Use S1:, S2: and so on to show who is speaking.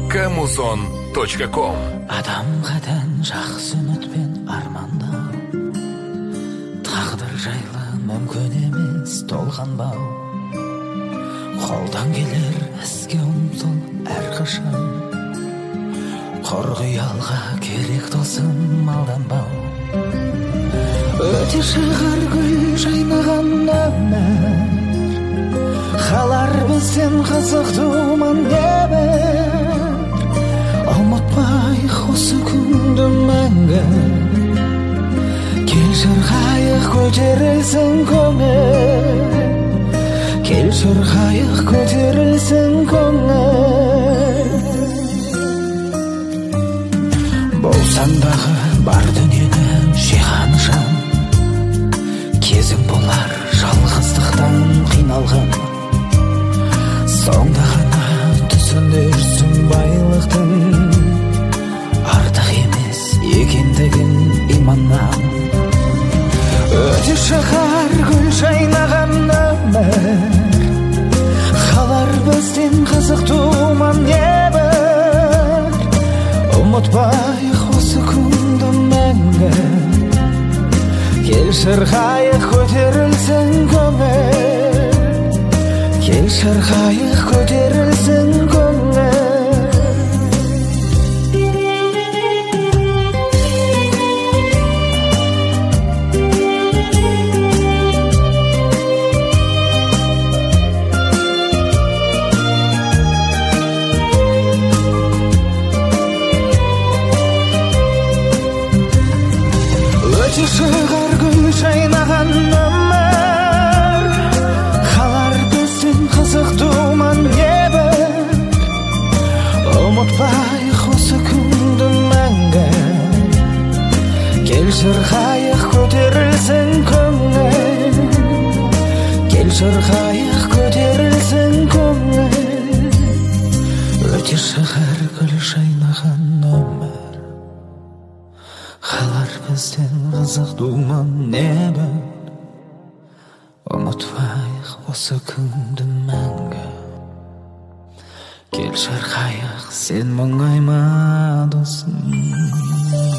S1: Kamuson.com.
S2: Адамға тән жақсы үмітпен армандау, тағдыр жайлы мүмкін емес толғанбау, қолдан келер іске ұмтыл әрқашан, құр қиялға керек досым алданбау. Өте шығар гүл жайнаған өмір, қалар бізден қызық думан небір. Ұмытпайық осы күнді мәңгі, кел шырқайық көтерілсін көңіл, кел шырқайық көтерілсін көңіл. Болсаң дағы бар дүниені жиған жан, кезің болар жалғыздықтан қиналған, соңда ғана түсінерсің байлықтың артық емес екендігін иманнан. Өте шығар гүл жайнаған өмір, қалар бізден қызық думан небір. Ұмытпайық осы күнді мәңгі, кел шырқайық көтерілсін көңіл, кел шырқайық көтерілсін көңіл. Өте шығар гүл жайнаған өмір, қалар бізден қызық думан небір. Ұмытпайық осы күнді мәңгі, кел шырқайық көтерілсін көңіл, кел шырқайық көтерілсін көңіл. Өте шығар гүл жайнаған өмір, қалар бізден қызық думан небір. Ұмытпайық осы күнді мәңгі, кел шырқайық сен мұңайма досым.